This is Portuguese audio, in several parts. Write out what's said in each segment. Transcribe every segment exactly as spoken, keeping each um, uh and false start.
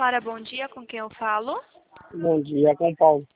Clara, bom dia, com quem eu falo? Bom dia, com o Paulo.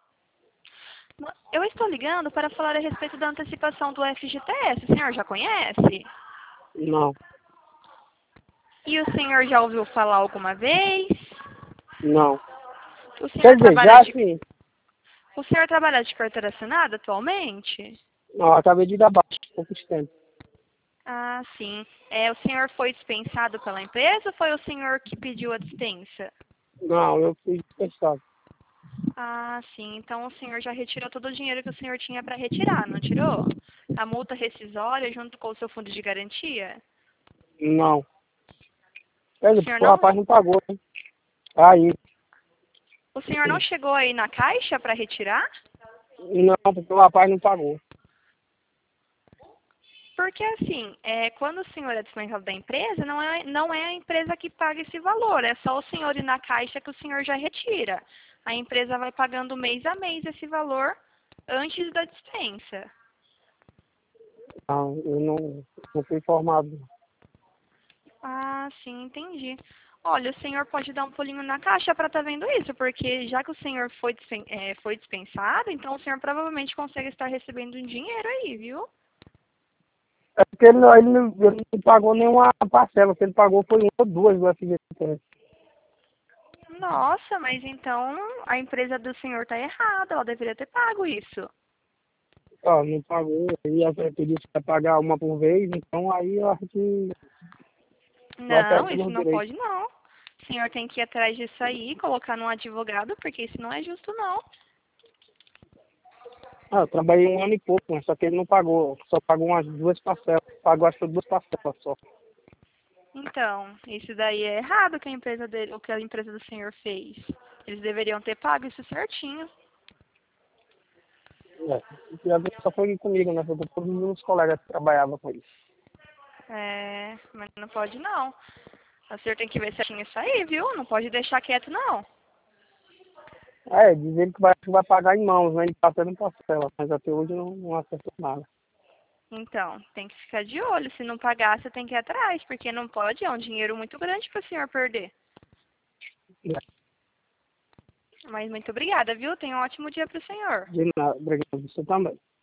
Eu estou ligando para falar a respeito da antecipação do F G T S. O senhor já conhece? Não, E o senhor já ouviu falar alguma vez? não. O Quer senhor dizer, trabalha já de, sim. o senhor trabalha de carteira assinada atualmente? Não, acabei de dar baixa há pouco tempo. Ah, sim. É, o senhor foi dispensado pela empresa ou foi o senhor que pediu a dispensa? Não, eu fui dispensado. Ah, sim. Então o senhor já retirou todo o dinheiro que o senhor tinha para retirar, não tirou? A multa rescisória junto com o seu fundo de garantia? Não. Quer O dizer, senhor porque o não, rapaz não pagou, né? Aí. o senhor não chegou aí na caixa para retirar? Não, porque o rapaz não pagou. Porque assim, é, quando o senhor é dispensado da empresa, não é, não é a empresa que paga esse valor, é só o senhor ir na caixa que o senhor já retira. A empresa vai pagando mês a mês esse valor antes da dispensa. Não, eu não, não fui informado. Ah, sim, entendi. Olha, o senhor pode dar um pulinho na caixa para estar vendo isso, porque já que o senhor foi, dispen- é, foi dispensado, então o senhor provavelmente consegue estar recebendo um dinheiro aí, viu? É porque ele, não- ele, não, ele não pagou nenhuma parcela. O que ele pagou foi uma ou duas do F G T S. Nossa, mas então a empresa do senhor está errada, ela deveria ter pago isso. Ó, não pagou. Ele ia pedir para pagar uma por vez, então aí eu acho que vai Não, perder isso os não direitos. pode não. O senhor tem que ir atrás disso aí, colocar num advogado, porque isso não é justo não. Ah, eu trabalhei um ano e pouco, mas só que ele não pagou. Só pagou umas duas parcelas. Pagou acho que duas parcelas só. Então, isso daí é errado que a empresa dele, o que a empresa do senhor fez. Eles deveriam ter pago isso certinho. É. E a vez só foi comigo, né? Foi com todos os colegas que trabalhavam com isso. É, mas não pode não. O senhor tem que ver certinho isso aí, viu? Não pode deixar quieto não. É, diz ele que vai, que vai pagar em mãos, né? Ele tá tendo parcela, mas até hoje não, não acertou nada. Então, tem que ficar de olho. Se não pagar, você tem que ir atrás, porque não pode, é um dinheiro muito grande para o senhor perder. É, Mas muito obrigada, viu? Tenha um ótimo dia para o senhor. de nada, obrigado. Você também.